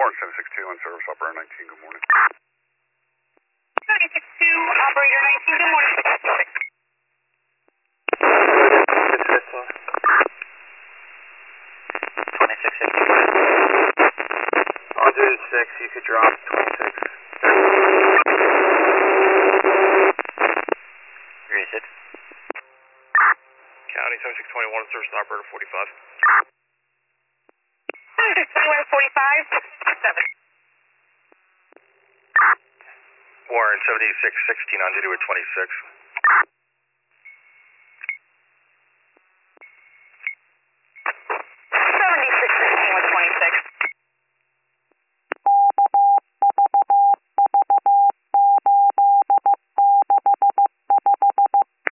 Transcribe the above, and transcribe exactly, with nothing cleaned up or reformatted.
Warren seven six two on service operator nineteen, good morning. seven six two, operator nineteen, good morning. twenty-six fifty. I'll do six, you could drop twenty-six. Where is it? County seven six two one, service operator forty-five. seven six two one, forty-five, seven. Warren seventy-six sixteen on duty with twenty-six.